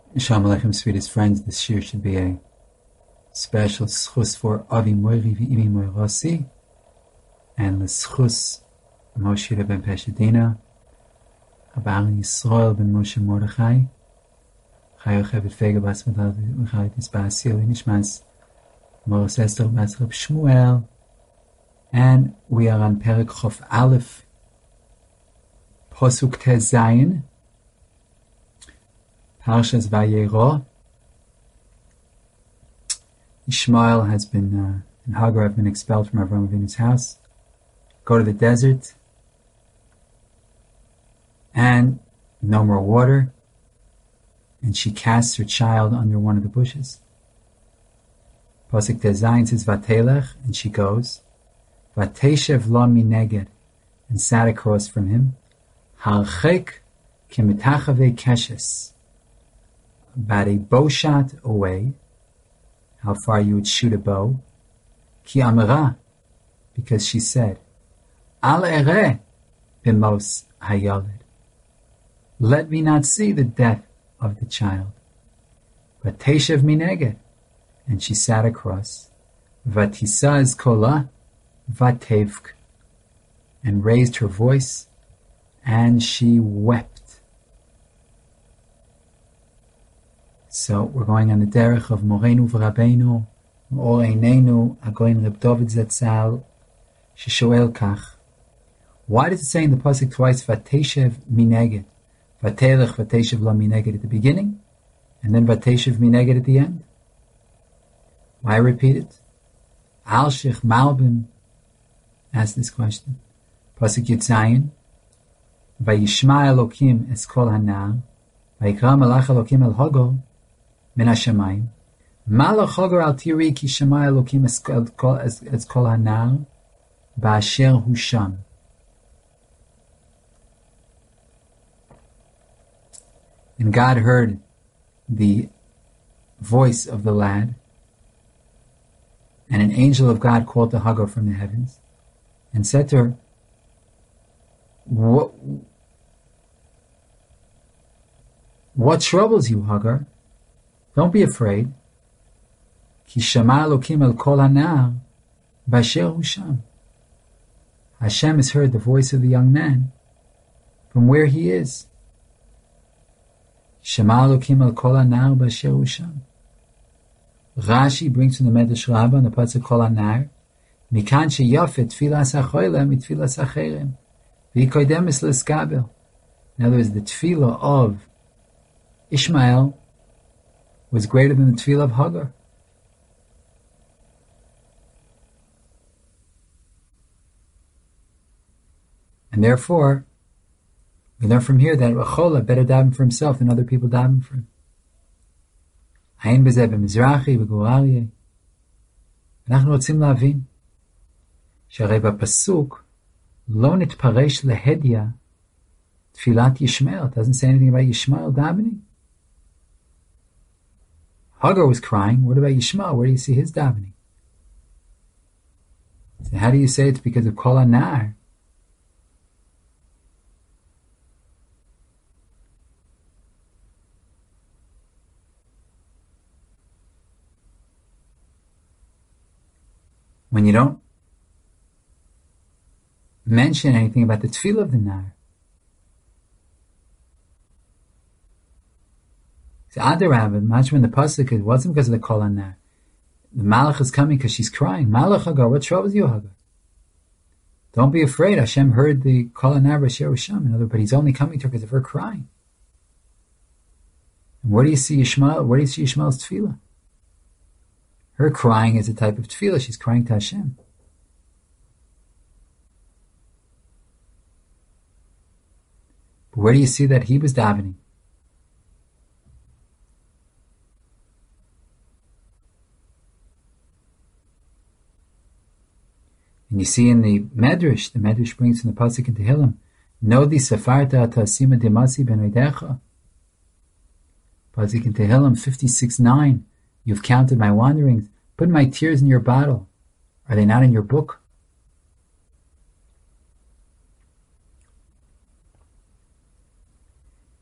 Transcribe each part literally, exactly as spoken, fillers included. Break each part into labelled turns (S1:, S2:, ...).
S1: Shalom Aleichem, sweetest friends. This year should be a special schus for Avi Moiri v'Imi Moirasi and the schus Moshe ben Peshadina, Abal Yisrael ben Moshe Mordechai, Chayo Chevet Fega Bas Mechayit Isbasil Nishmas Moros Esther Bas Reb Shmuel, and we are on Perek Chof Aleph, Posuk Tez Zayin, Parshas Vayera. Ishmael has been, uh, and Hagar have been expelled from Avraham Avinu's house, go to the desert, and no more water, and she casts her child under one of the bushes. Pasuk Tezayin says, Vatelech, and she goes, Vateshev lo mineged, and sat across from him, Harchek kimitachave keshes, about a bow shot away, how far you would shoot a bow. Ki amara, because she said, Al ere bimos hayalid, let me not see the death of the child. But teshev mineged, and she sat across. Vatisaz kola, vatevk, and raised her voice, and she wept. So we're going on the derech of Moreinu v'Rabbeinu, Or Einenu, Agoin Reb David Zatzal, Sheshoel Kach. Why does it say in the pasuk twice, Vateshev mineged, Vatelech Vateshev lo mineged at the beginning, and then Vateshev mineged at the end? Why repeat it? Al Shech Malbim asked this question. Pasuk Yitzayin, Vayishma Elokim es kol hanal, Vayikra Malach Elokim el Hagar, Min hashamayim. Malach Hagar al tiri ki shema Elokim es kol hanal ba'asher hu sham. And God heard the voice of the lad, and an angel of God called to Hagar from the heavens and said to her, What, what troubles you, Hagar? Don't be afraid. Ki shama Elokim el kol hanal b'asher hu sham. Hashem has heard the voice of the young man from where he is. Shema Elokim el kol hanal b'asher hu sham. Rashi brings from the Medrash Rabbah on the pasuk kol hanar, mikan sheyafet tfilas hachoylem mitfilas hacherem v'yikoydem es l'skabel. In other words, the tefillah of Ishmael was greater than the tefillah of Hagar. And therefore, we learn from here that Rechola better daven for himself than other people daven for him. Ayin b'zeh b'mizrachi b'gur Aryeh. אנחנו רוצים להבין שהרי בפסוק לא נתפרש להדיא תפילת ישמעאל. It doesn't say anything about Yishmael davening. Hagar was crying. What about Yishmael? Where do you see his davening? So how do you say it's because of kol hanar? When you don't mention anything about the tefillah of the nar. So Adarabah, much when the pasuk, it wasn't because of the kol hanar. The malach is coming because she's crying. Malach Hagar, what troubles you, Hagar? Don't be afraid. Hashem heard the kol hanar b'asher hu sham. In other words, but he's only coming to her because of her crying. And where do you see Yishmael? Where do you see Yishmael's tefillah? Her crying is a type of tefillah. She's crying to Hashem. But where do you see that he was davening? And you see in the Medrash, the Medrash brings from the pasuk in Tehillim, Nodi safarta tasima demasi ben oidecha. Pasuk in Tehillim fifty-six nine. You've counted my wanderings. Put my tears in your bottle. Are they not in your book?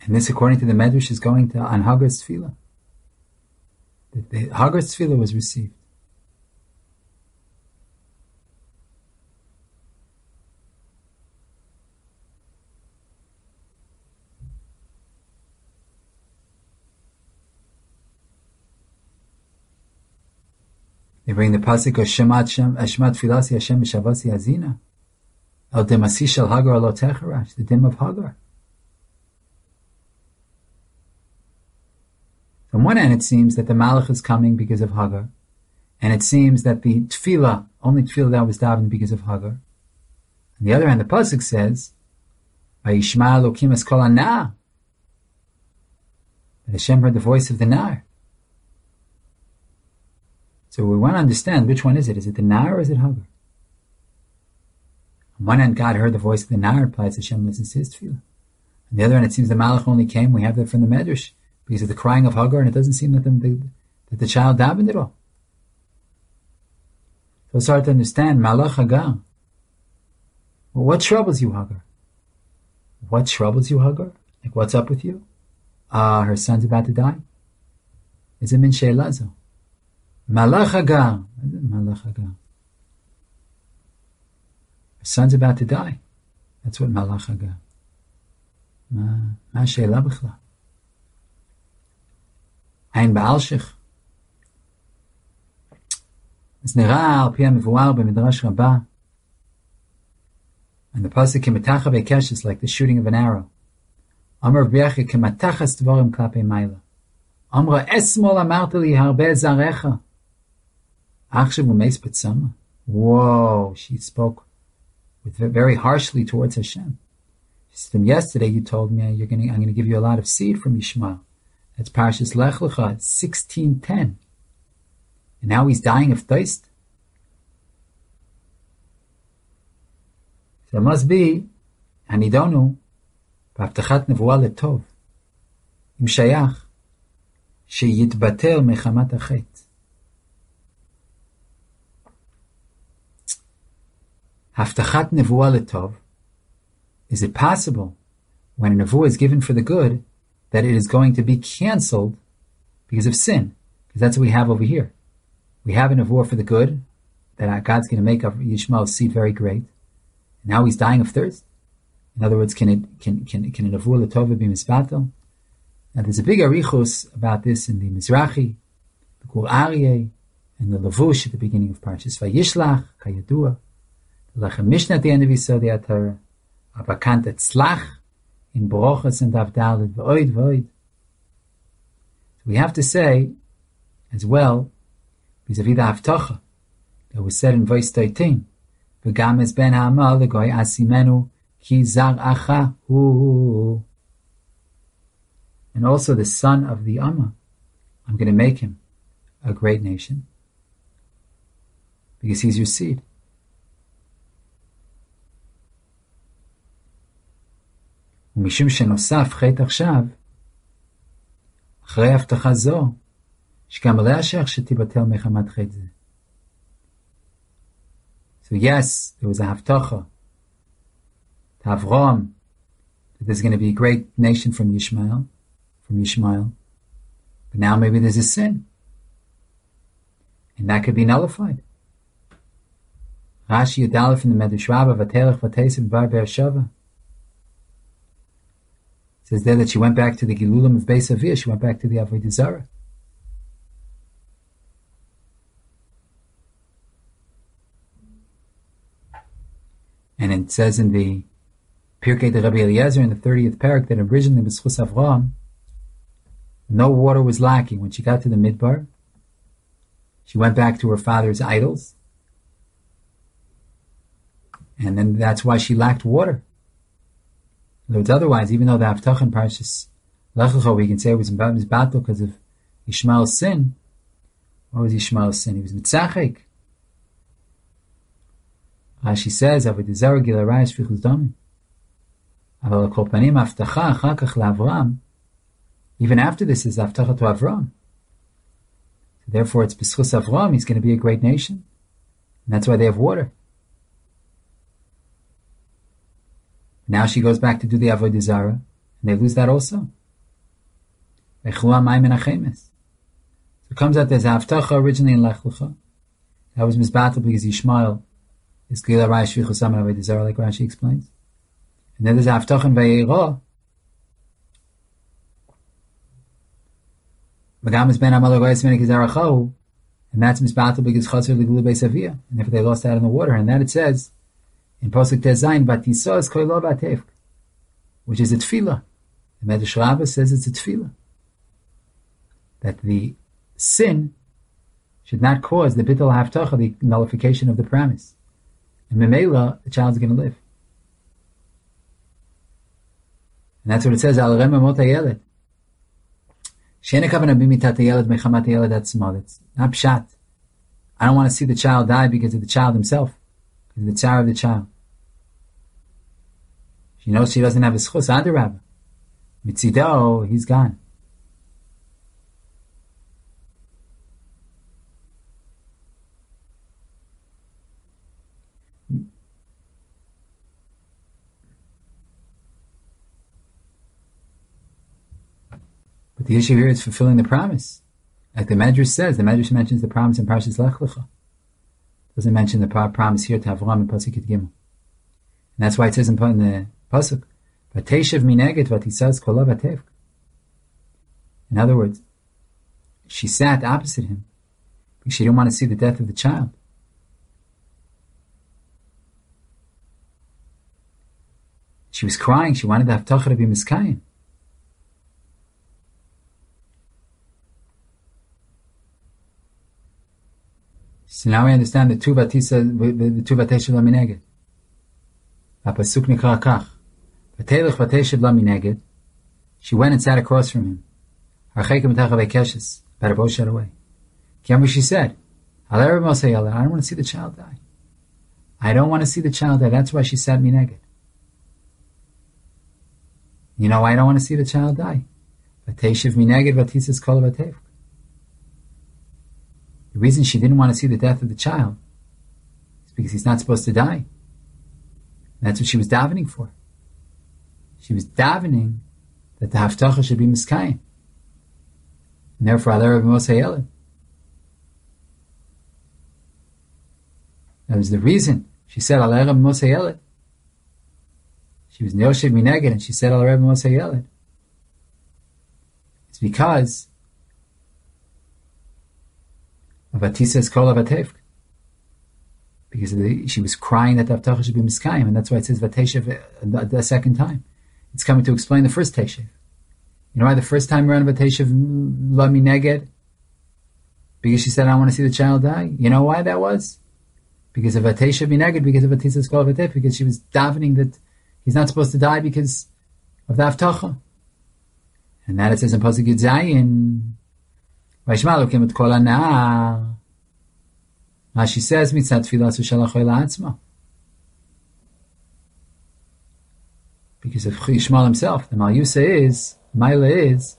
S1: And this, according to the Medrash, is going to on Hagar's tefillah. The, the, Hagar's tefillah was received. They bring the pasuk of Shemat Shem Shema Tfilasi Hashem B'Shavasi Hazina El Demasi Shel Hagar Lo Techarash, the dim of Hagar. On one hand, it seems that the Malach is coming because of Hagar, and it seems that the Tefillah, only Tefillah that was davened because of Hagar. On the other hand, the pasuk says, "Vayishma Elokim es kol hana," that Hashem heard the voice of the Nar. So we want to understand, which one is it? Is it the Nar or is it Hagar? On one hand, God heard the voice of the Nar, implies Hashem listens to his tefillah. On the other hand, it seems the Malach only came, we have that from the Medrash, because of the crying of Hagar, and it doesn't seem that the, the, that the child davened at all. So it's hard to understand, Malach Hagar. Well, what troubles you, Hagar? What troubles you, Hagar? Like, what's up with you? Ah, uh, her son's about to die? Is it min she'elazo? Malach Hagar. Malach Hagar. Her son's about to die. That's what Malach Hagar. Ma she'ela b'chla. Ein Baal Shech. אז נראה על פי המבואר במדרש רבה, and the pasuk kemetacha bekesh is like the shooting of an arrow. Amar b'yechi kematachas dvorim klapei mayla. Amra esmol amarta li harbe zarecha. Achshav umeis betzama. Whoa, she spoke with very harshly towards Hashem. She said to him, yesterday you told me you're going I'm going to give you a lot of seed from Yishmael. That's Parshas Lech Lecha, sixteen ten. And now he's dying of thirst. So it must be, Hanidonu, B'Havtachat Nevuah Letov, Im Shayach, Sheyitbatel Mechamat Achet. Haftachat Nevuah Letov, is it possible, when a Nevuah is given for the good, that it is going to be cancelled because of sin? Because that's what we have over here. We have a Nevuah for the good, that God's going to make of Yishmael's seed very great. And now he's dying of thirst. In other words, can it can can can a Nevuah L'Tova be misbatel? Now there's a big arichos about this in the Mizrahi, the Gur Aryeh, and the Lavush at the beginning of Parshas Vayishlach, Kayadua, the Lechem Mishnah at the end of Yisodei HaTorah, Abakant Etzlach, in Borochas and Avdalit, V'oid, V'oid. So we have to say, as well, vis-a-vis the Haftacha, that was said in verse thirteen, V'gam es ben ha'amal l'goy asimenu ki zar acha hu. And also the son of the Amma, I'm going to make him a great nation, because he's your seed. ומשום שנוסף חטא עכשיו, אחרי הבטחה זו, שגם עליה שייך שתיבטל מחמת חטא זה. So yes, there was a haftacha to Avraham that there's going to be a great nation from Yishmael, from Yishmael. But now maybe there's a sin, and that could be nullified. Rashi Yudalef from the Medrash Rabbah, Vatelech Vatesim Bar Be'er says there that she went back to the Gilulim of Beis Aviyah, she went back to the Avodah Zarah. And it says in the Pirkei de Rabbi Eliezer in the thirtieth parak that originally was Chus Avraham, no water was lacking. When she got to the Midbar, she went back to her father's idols, and then that's why she lacked water. In other words, otherwise, even though the Haftach in Parshas Lech Lecha, we can say it was battle because of Yishmael's sin. What was Yishmael's sin? He was mitzachek. Rashi says, "Avodah Zarah gila raya shfichus damim." Aval kol panim haftacha achar kach laAvraham. Even after this is haftacha to Avraham. So therefore, it's b'schus Avraham. He's going to be a great nation, and that's why they have water. Now she goes back to do the Avodah Zarah, And they lose that also. So it comes out there's Haftacha originally in Lech Lecha. That was misbattled because Yishmael is Gila Rai Shvichu Saman Avodah Zarah, like Rashi explains. And then there's Haftacha in Vayera. Magamas Ben Amal Goyes Menik Zarachahu. And that's misbattled because Chatzar Liglu Beis Avia. And therefore they lost out in the water. And that it says in Pasuk Tezayin, Batisa is Koilo Batevk, which is a tefillah. The Medrash Rabbah says it's a tefillah. That the sin should not cause the bittul haftacha, the nullification of the promise. And memela, the child is going to live. And that's what it says, Al Rema Mota Yeled. She'ena kavana bimitat yeled mechamat yeled atzma. It's not pshat. I don't want to see the child die because of the child himself, because of the tzar of the child. She knows she doesn't have a schus, adarabah. Mitzido, he's gone. But the issue here is fulfilling the promise. Like the Medrash says, the Medrash mentions the promise in Parshas Lech Lecha. Doesn't mention the promise here to Avram in Pasuk Yud Gimel. And that's why it says in the Pasuk, Vateshev mineget vatisaz kolav atevk. In other words, she sat opposite him because she didn't want to see the death of the child. She was crying. She wanted the Haftacha to be miskayim. So now we understand the two Vatisa, the two Vateshev lamineged. Apasuk nikra kach. Vatelech Vateshev lamineged. She went and sat across from him. Harcheka mitacha vekeshes. Better both shut away. Remember she said, I don't want to see the child die. I don't want to see the child die. That's why she sat mineged. You know why I don't want to see the child die? Vateshev mineged vatisas kol vatevk. The reason she didn't want to see the death of the child is because he's not supposed to die. And that's what she was davening for. She was davening that the Haftacha should be miskayim. And therefore, Alei Rabbi Moshe Yeled. That was the reason. She said, Alei Rabbi Moshe Yeled. She was Neoshev Mineged, and she said, Alei Rabbi Moshe Yeled. It's because of Atisas Kol Avatevk. Because of the, she was crying that the Haftacha should be miskayim, and that's why it says Vateshev the, the second time. It's coming to explain the first Teshev. You know why the first time around Vateshev la mineged? Because she said, I don't want to see the child die. You know why that was? Because of Vateshev mineged, because of Atisas Kol Avatevk, because she was davening that he's not supposed to die because of the Haftacha. And that it says in Pasuk Yud Zayin, Vayishma Elokim et kol hana'ar. Now she says, Mitzat tfilas v'shalach la'atzma. Because of Yishmael himself, the Malyusa is, Maila is,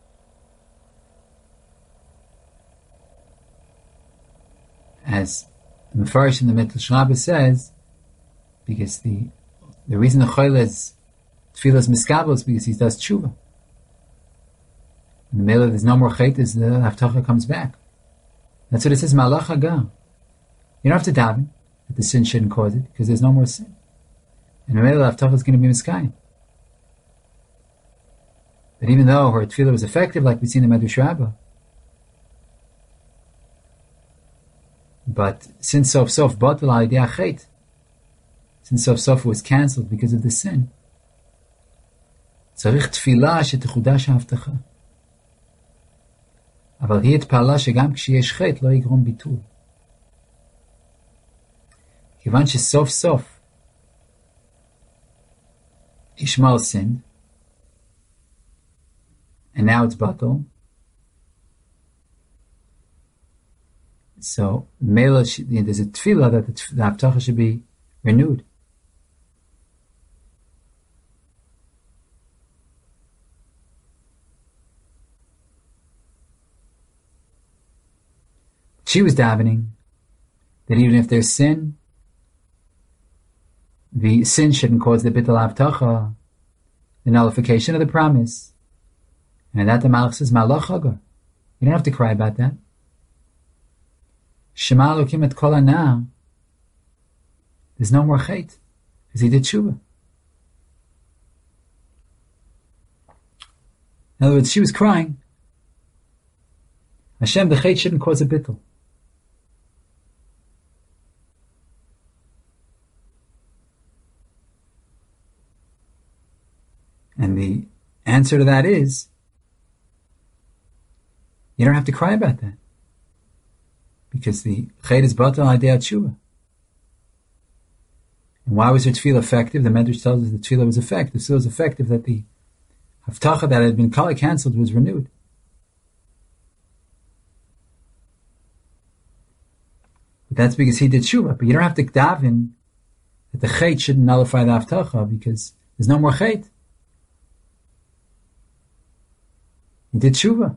S1: as the Mefarish in the Midrash Rabbah says, because the the reason the Chayla is tfilas miskabel is because he does tshuva. In the middle, there's no more chait, as the Haftacha comes back. That's what it says, Malach Hagar. You don't have to daven that the sin shouldn't cause it, because there's no more sin. And the middle, the Haftacha is going to be miskayim. But even though her tefillah was effective, like we see in the Medrash Rabbah, but since Sof Sof batal al yedei chait, since Sof Sof was cancelled because of the sin, tzarich tefillah shetechudash haftacha. אבל היא התפעלה שגם כשיש חטא לא יגרום ביטול. כיוון שסוף סוף Ishmael sinned, and now it's batal, so Mela, there's a tefillah that the Haftacha should be renewed. She was davening that even if there's sin, the sin shouldn't cause the bittul Haftacha. the nullification of the promise. And that the Malach says, Malach Hagar. You don't have to cry about that. Shema Elokim et kol hana. There's no more chait, because he did tshuva. In other words, she was crying. Hashem, the chait shouldn't cause a bittul. And the answer to that is, you don't have to cry about that. Because the chait is batal idea tshuva. And why was her tefillah effective? The Medrash tells us the tefillah was effective. The tefillah was effective that the haftacha that had been kala cancelled was renewed. But that's because he did tshuva. But you don't have to daven that the chait shouldn't nullify the haftacha because there's no more chait. He did tshuva.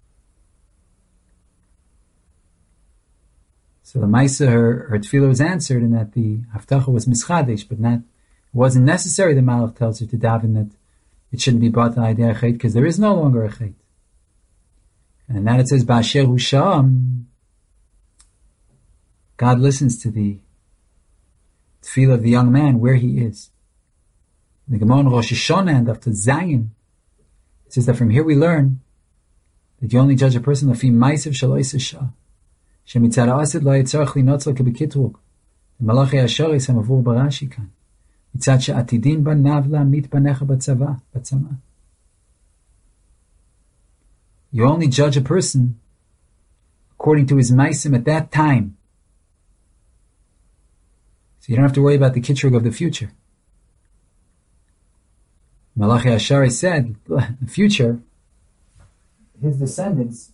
S1: So the Maisa, her, her tefillah was answered in that the haftacha was mischadesh, but not, it wasn't necessary, the Malach tells her to daven that it shouldn't be bought an idea chait, because there is no longer a chait. And now it says, Ba'asher hu sham, God listens to the tefillah of the young man where he is. The Gemara in Rosh Hashanah and after Zayin, it says that from here we learn that you only judge a person lafi ma'asav shelo yiseh shah. Shemitzad ha'asid lo yitzarech linotzlo kebekitrug. The Malachi Asheris hamavur barashi kan. Mitzad she'atidin ba navla mit banecha batzava, batzama. You only judge a person according to his ma'asim at that time. So you don't have to worry about the kitrug of the future. Malachi Ashari said, in the future, his descendants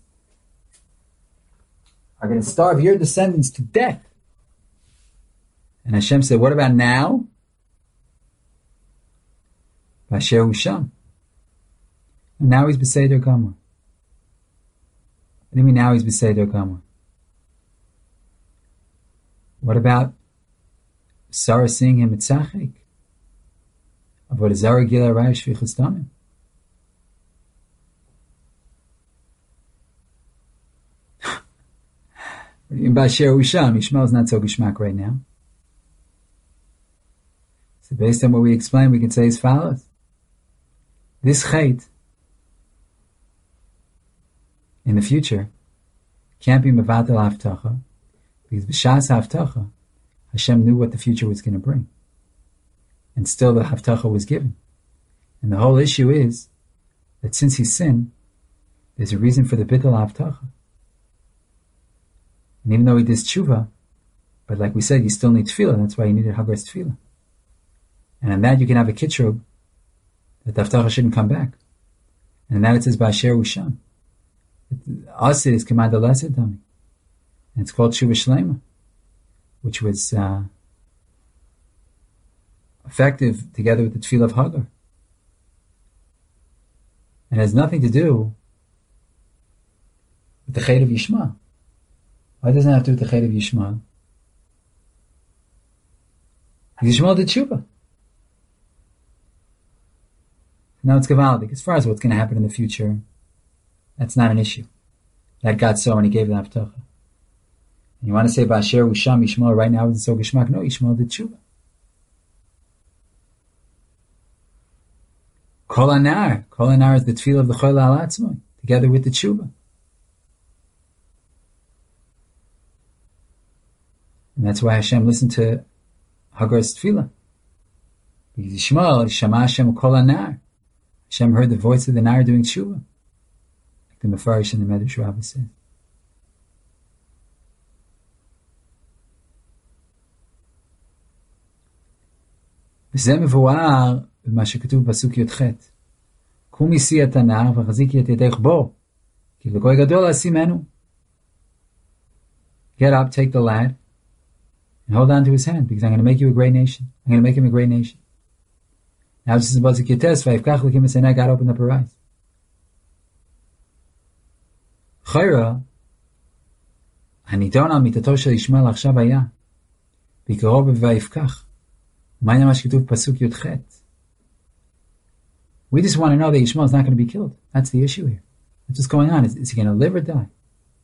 S1: are going to starve your descendants to death. And Hashem said, what about now? Ba'asher hu sham. And now he's b'seder gamur. What do you mean now he's b'seder gamur? What about Sarah seeing him at Tzachik? Avodah Zarah Gila Raya Shvichus Damim. In Ba'asher hu sham, Yishmael's not so gishmak right now. So based on what we explained, we can say as follows. This chait in the future can't be mevatel haftacha, because b'shas haftacha, Hashem knew what the future was going to bring. And still the haftacha was given. And the whole issue is that since he sinned, there's a reason for the bittul haftacha. And even though he did tshuva, but like we said, you still need tefillah. That's why you needed Hagar's tefillah. And in that you can have a kitrug that the haftacha shouldn't come back. And in that it says Ba'asher hu sham. Asid is command al-asid dami. And it's called tshuva shlema, which was uh, effective together with the tefillah of Hagar. And it has nothing to do with the chait of Yishmael. Why doesn't it have to do with the chait of Yishmael? Because Yishmael did tshuva. Now it's gavaldik. As far as what's going to happen in the future, that's not an issue. That God saw when he gave the haftacha. And you want to say Ba'asher hu sham, Yishmael right now isn't so gishmak? No, Yishmael did tshuva. Kol anar. Kol anar is the tefillah of the chol al atzmai, together with the tshuva. And that's why Hashem listened to Hagar's tefillah. Because Yishmael, Shama Hashem kol anar. Hashem heard the voice of the nar doing tshuva. Like the Mefarish and the Medrash Rabbah says. וזה מבואר במה שכתוב בפסוק י"ח. קומי שיא את הנער וחזיקי את ידך בו, כי לגוי גדול אשימנו. Get up, take the lad, and hold on to his hand, because I'm going to make you a great nation. I'm going to make him a great nation. Now this is pasuk Yites, vayifkach l'kim esenai, God opened up her eyes. Chayra, הנידון על מיתתו של ישמעאל עכשיו היה, בקרוב ויפקח. מה מה שכתוב פסוק י"ח? We just want to know that Yishmael is not going to be killed. That's the issue here. What's just going on? Is, is he going to live or die?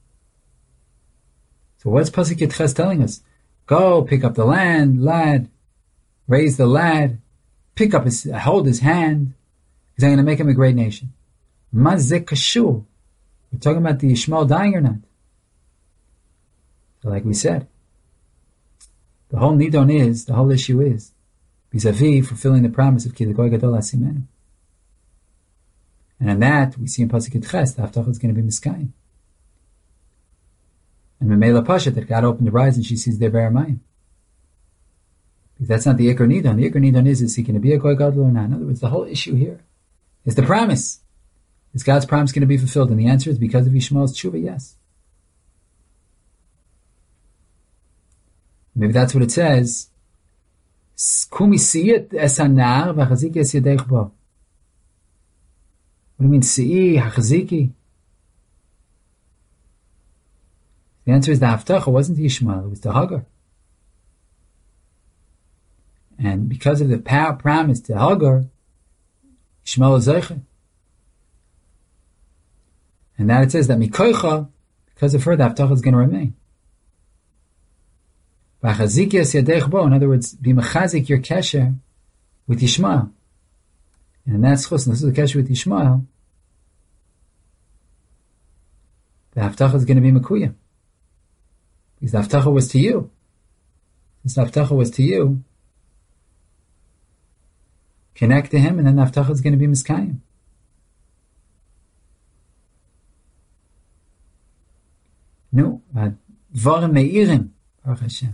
S1: So what's Pasuk Yitches telling us? Go, pick up the land, lad. Raise the lad. Pick up his, hold his hand. Because I'm going to make him a great nation. Mazek Kashul. We're talking about the Yishmael dying or not. So like we said, the whole nidon is, the whole issue is, vis-a-vis fulfilling the promise of Ki L'Goy Gadol Asimenu. And on that, we see in Pasuk Yitches, the Haftach is going to be Miskayim. And Memela Pasha, that God opened her eyes and she sees their Baramayim. Because that's not the Iker Nidon. The Iker Nidon is, is he going to be a Goy Gadol or not? In other words, the whole issue here is the promise. Is God's promise going to be fulfilled? And the answer is because of Yishmael's tshuva, yes. Maybe that's what it says. Kumi siyit esanar v'chaziki es yadech bo. What do you mean, si'i, hachaziki? The answer is the Haftacha wasn't Yishmael, it was the Hagar. And because of the power, promise to Hagar, Yishmael is Zeiche. And that it says that Mikoicha, because of her, the Haftacha is going to remain. In other words, be mechazik your kesher with Yishmael. And that's chus, this is the kesher with Yishmael. The Haftacha is going to be Mekuya. Because the Haftacha was to you. Since the Haftacha was to you, connect to him, and then the Haftacha is going to be Miskayim. No, Dvarim Meirim, Baruch Hashem.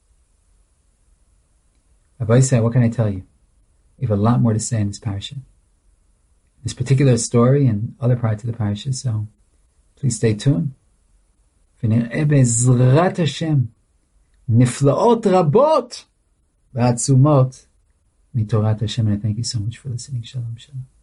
S1: Rabbi said, what can I tell you? We have a lot more to say in this parasha. This particular story and other parts of the parasha, so please stay tuned. ונראה בעזרת השם נפלאות רבות ועצומות מתורת השם. And I thank you so much for listening. Shalom, shalom.